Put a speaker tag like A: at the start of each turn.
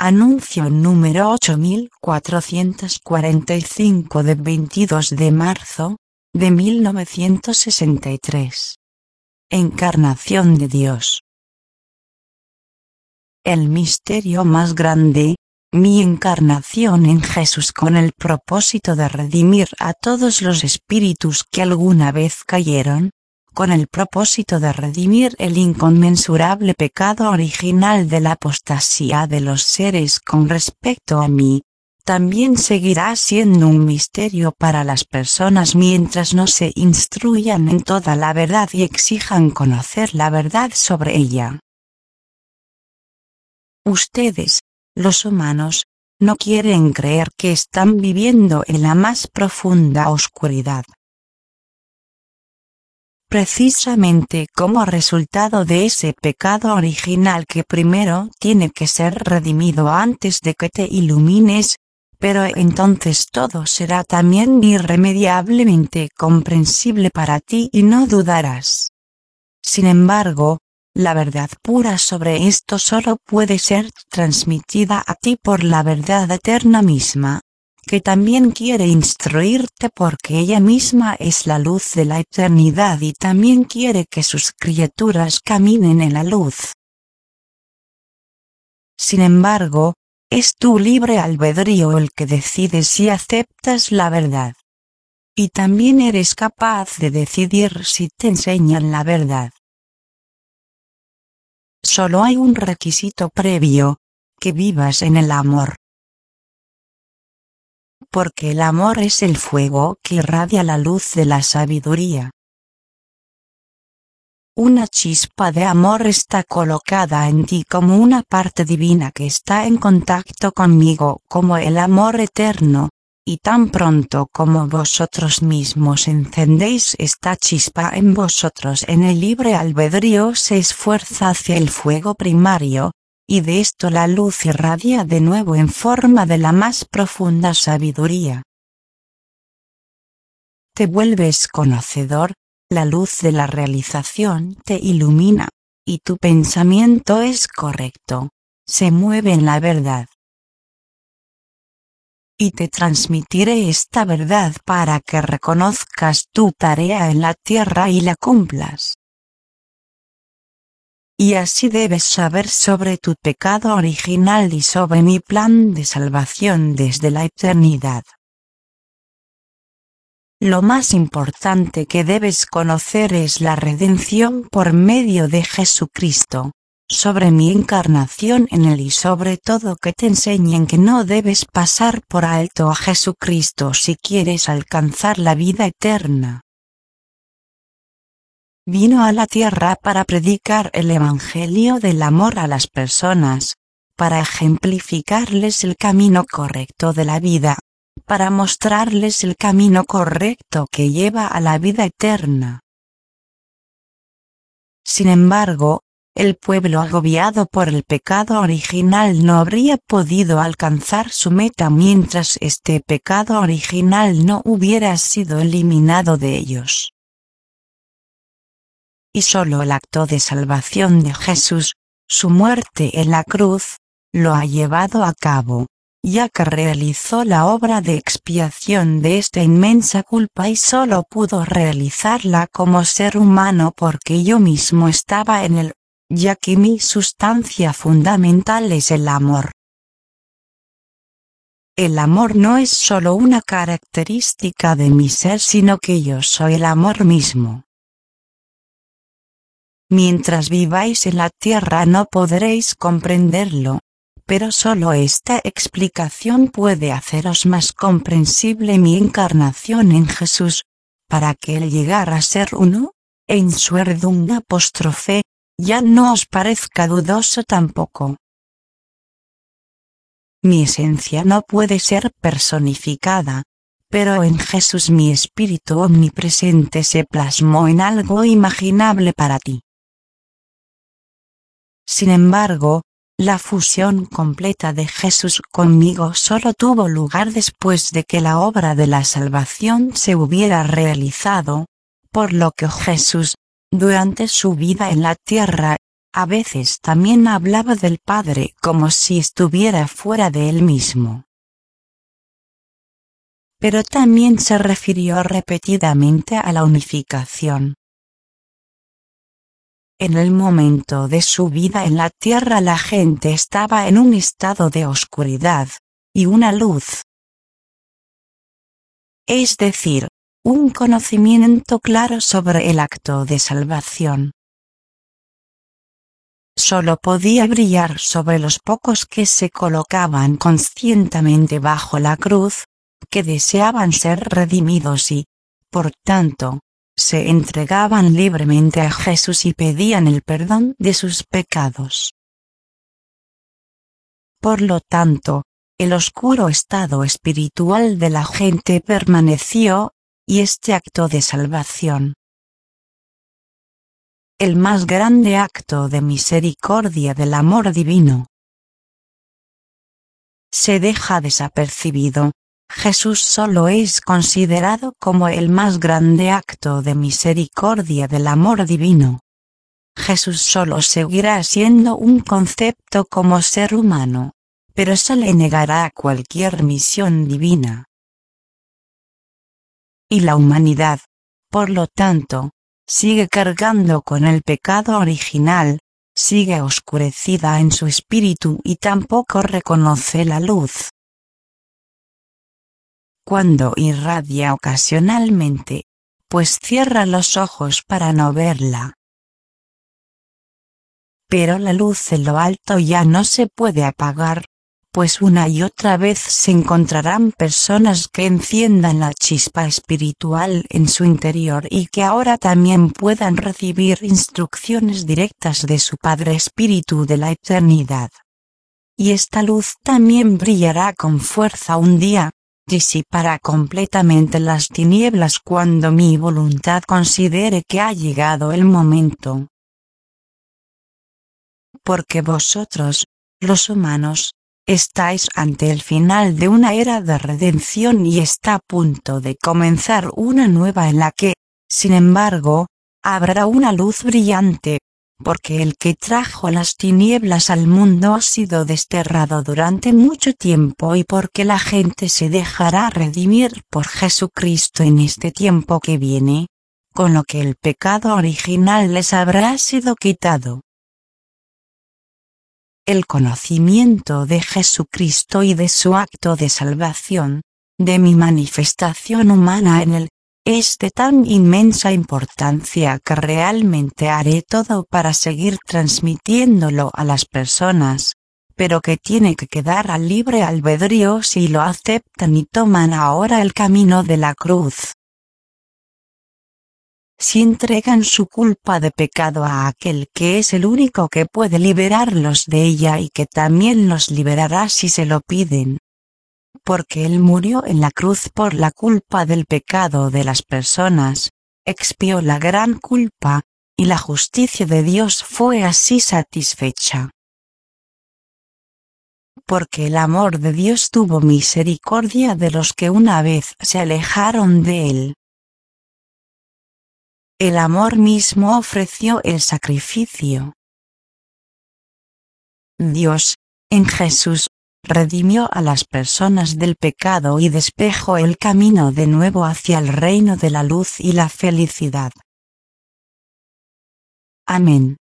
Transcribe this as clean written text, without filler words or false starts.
A: Anuncio número 8445 de 22 de marzo, de 1963. Encarnación de Dios. El misterio más grande, mi encarnación en Jesús con el propósito de redimir a todos los espíritus que alguna vez cayeron, con el propósito de redimir el inconmensurable pecado original de la apostasía de los seres con respecto a mí, también seguirá siendo un misterio para las personas mientras no se instruyan en toda la verdad y exijan conocer la verdad sobre ella. Ustedes, los humanos, no quieren creer que están viviendo en la más profunda oscuridad. Precisamente como resultado de ese pecado original que primero tiene que ser redimido antes de que te ilumines, pero entonces todo será también irremediablemente comprensible para ti y no dudarás. Sin embargo, la verdad pura sobre esto solo puede ser transmitida a ti por la verdad eterna misma, que también quiere instruirte porque ella misma es la luz de la eternidad y también quiere que sus criaturas caminen en la luz. Sin embargo, es tu libre albedrío el que decide si aceptas la verdad. Y también eres capaz de decidir si te enseñan la verdad. Solo hay un requisito previo, que vivas en el amor. Porque el amor es el fuego que irradia la luz de la sabiduría. Una chispa de amor está colocada en ti como una parte divina que está en contacto conmigo como el amor eterno, y tan pronto como vosotros mismos encendéis esta chispa en vosotros en el libre albedrío se esfuerza hacia el fuego primario, y de esto la luz irradia de nuevo en forma de la más profunda sabiduría. Te vuelves conocedor, la luz de la realización te ilumina, y tu pensamiento es correcto, se mueve en la verdad. Y te transmitiré esta verdad para que reconozcas tu tarea en la tierra y la cumplas. Y así debes saber sobre tu pecado original y sobre mi plan de salvación desde la eternidad. Lo más importante que debes conocer es la redención por medio de Jesucristo, sobre mi encarnación en él y sobre todo que te enseñen que no debes pasar por alto a Jesucristo si quieres alcanzar la vida eterna. Vino a la tierra para predicar el evangelio del amor a las personas, para ejemplificarles el camino correcto de la vida, para mostrarles el camino correcto que lleva a la vida eterna. Sin embargo, el pueblo agobiado por el pecado original no habría podido alcanzar su meta mientras este pecado original no hubiera sido eliminado de ellos. Y solo el acto de salvación de Jesús, su muerte en la cruz, lo ha llevado a cabo, ya que realizó la obra de expiación de esta inmensa culpa y solo pudo realizarla como ser humano porque yo mismo estaba en él, ya que mi sustancia fundamental es el amor. El amor no es solo una característica de mi ser sino que yo soy el amor mismo. Mientras viváis en la tierra no podréis comprenderlo, pero solo esta explicación puede haceros más comprensible mi encarnación en Jesús, para que el llegar a ser uno, en suerdung apóstrofe, ya no os parezca dudoso tampoco. Mi esencia no puede ser personificada, pero en Jesús mi espíritu omnipresente se plasmó en algo imaginable para ti. Sin embargo, la fusión completa de Jesús conmigo solo tuvo lugar después de que la obra de la salvación se hubiera realizado, por lo que Jesús, durante su vida en la tierra, a veces también hablaba del Padre como si estuviera fuera de él mismo. Pero también se refirió repetidamente a la unificación. En el momento de su vida en la tierra la gente estaba en un estado de oscuridad, y una luz. Es decir, un conocimiento claro sobre el acto de salvación. Solo podía brillar sobre los pocos que se colocaban conscientemente bajo la cruz, que deseaban ser redimidos y, por tanto, se entregaban libremente a Jesús y pedían el perdón de sus pecados. Por lo tanto, el oscuro estado espiritual de la gente permaneció, y este acto de salvación, el más grande acto de misericordia del amor divino, se deja desapercibido. Jesús solo es considerado como el más grande acto de misericordia del amor divino. Jesús solo seguirá siendo un concepto como ser humano, pero se le negará cualquier misión divina. Y la humanidad, por lo tanto, sigue cargando con el pecado original, sigue oscurecida en su espíritu y tampoco reconoce la luz. Cuando irradia ocasionalmente, pues cierra los ojos para no verla. Pero la luz en lo alto ya no se puede apagar, pues una y otra vez se encontrarán personas que enciendan la chispa espiritual en su interior y que ahora también puedan recibir instrucciones directas de su Padre Espíritu de la eternidad. Y esta luz también brillará con fuerza un día, disipará completamente las tinieblas cuando mi voluntad considere que ha llegado el momento. Porque vosotros, los humanos, estáis ante el final de una era de redención y está a punto de comenzar una nueva en la que, sin embargo, habrá una luz brillante, porque el que trajo las tinieblas al mundo ha sido desterrado durante mucho tiempo y porque la gente se dejará redimir por Jesucristo en este tiempo que viene, con lo que el pecado original les habrá sido quitado. El conocimiento de Jesucristo y de su acto de salvación, de mi manifestación humana en él, es de tan inmensa importancia que realmente haré todo para seguir transmitiéndolo a las personas, pero que tiene que quedar a libre albedrío si lo aceptan y toman ahora el camino de la cruz. Si entregan su culpa de pecado a aquel que es el único que puede liberarlos de ella y que también los liberará si se lo piden. Porque Él murió en la cruz por la culpa del pecado de las personas, expió la gran culpa, y la justicia de Dios fue así satisfecha. Porque el amor de Dios tuvo misericordia de los que una vez se alejaron de Él. El amor mismo ofreció el sacrificio. Dios, en Jesús, redimió a las personas del pecado y despejó el camino de nuevo hacia el reino de la luz y la felicidad. Amén.